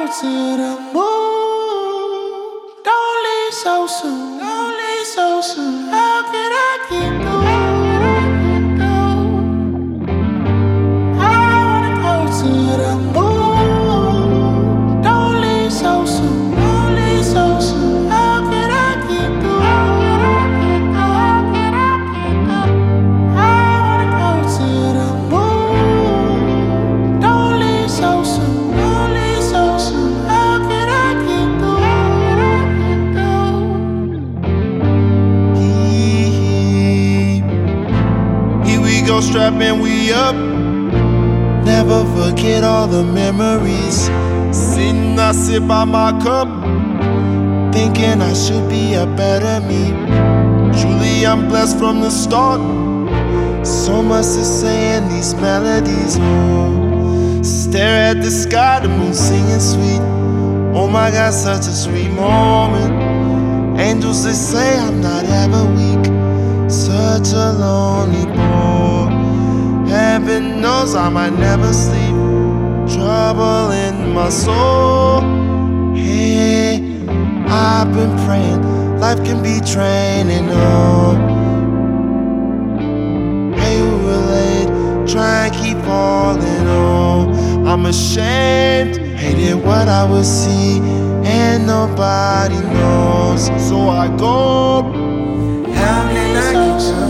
to the moon. Don't leave so soon. Don't leave so soon. How can I keep going? I wanna go to the moon. Don't leave so soon. Don't leave so soon. How can I keep going? I wanna go to the moon. Don't leave so soon. Don't leave so soon. How can I keep going? Here we go, strapping we up. Never forget all the memories. Sitting, I sit by my cup, thinking I should be a better me. Truly, I'm blessed from the start. So much to say in these melodies. Oh, stare at the sky, the moon singing sweet. Oh my God, such a sweet moment. Angels, they say I'm not ever weak. Such a lonely boy. Heaven knows I might never sleep. Trouble in my soul. Hey, I've been praying. Life can be draining. Oh, hey, who relate? Try and keep falling. Oh, I'm ashamed. Hated what I would see, and nobody knows. So I go. How can I keep